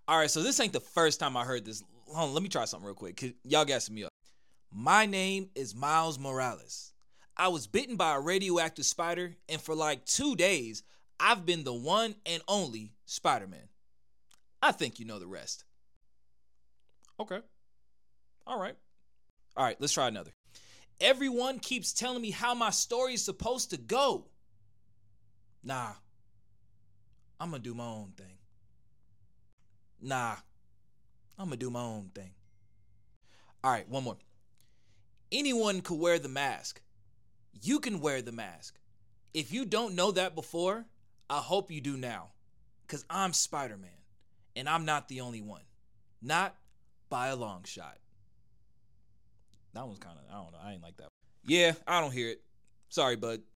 All right, so this ain't the first time I heard this. Hold on, let me try something real quick. 'Cause y'all gassing me up. My name is Miles Morales. I was bitten by a radioactive spider, and for like 2 days, I've been the one and only Spider-Man. I think you know the rest. Okay. All right. All right, let's try another. Everyone keeps telling me how my story is supposed to go. Nah, I'm gonna do my own thing. Nah, I'm gonna do my own thing. All right, one more. Anyone could wear the mask. You can wear the mask. If you don't know that before, I hope you do now. Because I'm Spider-Man. And I'm not the only one. Not by a long shot. That one's kind of, I don't know. I ain't like that. Yeah, I don't hear it. Sorry, bud.